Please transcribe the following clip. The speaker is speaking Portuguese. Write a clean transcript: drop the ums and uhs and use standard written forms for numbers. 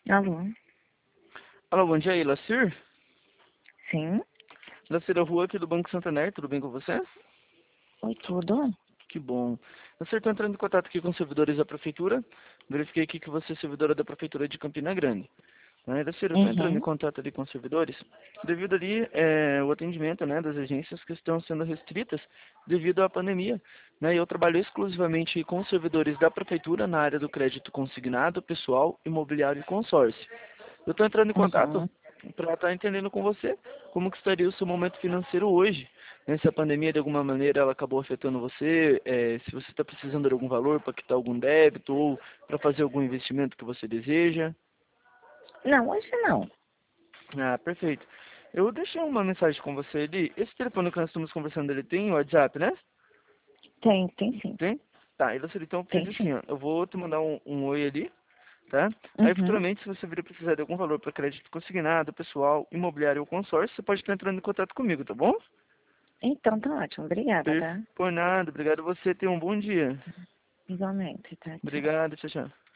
Alô? Alô, bom dia aí, Lacir. Sim? Lacir, a rua aqui do Banco Santander, tudo bem com você? Oi, tudo? Que bom. Lacir, estou entrando em contato aqui com os servidores da Prefeitura. Verifiquei aqui que você é servidora da Prefeitura de Campina Grande. Lacir, eu estou entrando em Uhum. contato ali com os servidores, devido ali o atendimento, das agências que estão sendo restritas devido à pandemia. Eu trabalho exclusivamente com os servidores da Prefeitura na área do crédito consignado, pessoal, imobiliário e consórcio. Eu estou entrando em contato Uhum. para estar entendendo com você como que estaria o seu momento financeiro hoje. Se a pandemia, de alguma maneira, ela acabou afetando você, se você está precisando de algum valor para quitar algum débito ou para fazer algum investimento que você deseja. Não, hoje não. Ah, perfeito. Eu deixei uma mensagem com você ali. Esse telefone que nós estamos conversando, ele tem WhatsApp, né? Tem sim. Tem? Tá, e você então fez Tem assim, sim. ó. Eu vou te mandar um oi ali, tá? Aí Uhum. futuramente, se você vir a precisar de algum valor para crédito consignado, pessoal, imobiliário ou consórcio, você pode estar entrando em contato comigo, tá bom? Então tá ótimo. Obrigada, tá? Por nada, obrigado a você, tenha um bom dia. Igualmente, tá? Tchau. Obrigado, tchau, tchau.